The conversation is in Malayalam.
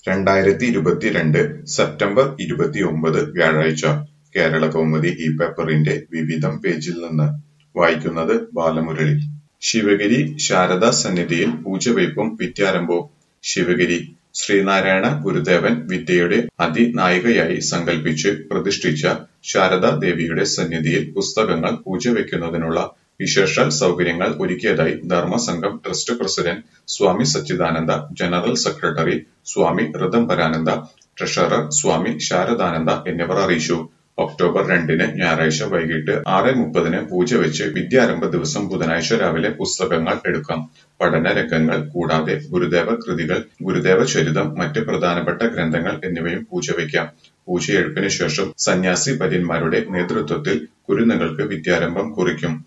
2022 സെപ്റ്റംബർ 29 വ്യാഴാഴ്ച കേരളകൗമുദി ഈ പേപ്പറിന്റെ വിവിധം പേജിൽ നിന്ന് വായിക്കുന്നത് ബാലമുരളി. ശിവഗിരി ശാരദാ സന്നിധിയിൽ പൂജവയ്പും വിദ്യാരംഭവും. ശിവഗിരി ശ്രീനാരായണ ഗുരുദേവൻ വിദ്യയുടെ അതിനായികയായി സങ്കല്പിച്ച് പ്രതിഷ്ഠിച്ച ശാരദാ ദേവിയുടെ സന്നിധിയിൽ പുസ്തകങ്ങൾ പൂജവയ്ക്കുന്നതിനുള്ള വിശേഷാൽ സൗകര്യങ്ങൾ ഒരുക്കിയതായി Dharmasangham trust president Swami Sachidananda, general secretary Swami Rithambharananda, treasurer Swami Sharadananda എന്നിവർ അറിയിച്ചു. ഒക്ടോബർ 2 ഞായറാഴ്ച വൈകിട്ട് 6:30 പൂജവെച്ച് വിദ്യാരംഭ ദിവസം ബുധനാഴ്ച രാവിലെ പുസ്തകങ്ങൾ എടുക്കാം. പഠന രംഗങ്ങൾ കൂടാതെ ഗുരുദേവ കൃതികൾ, ഗുരുദേവ ചരിതം, മറ്റ് പ്രധാനപ്പെട്ട ഗ്രന്ഥങ്ങൾ എന്നിവയും പൂജവയ്ക്കാം. പൂജയെടുപ്പിന് ശേഷം സന്യാസി വര്യന്മാരുടെ നേതൃത്വത്തിൽ കുരുന്നുകൾക്ക് വിദ്യാരംഭം കുറിക്കും.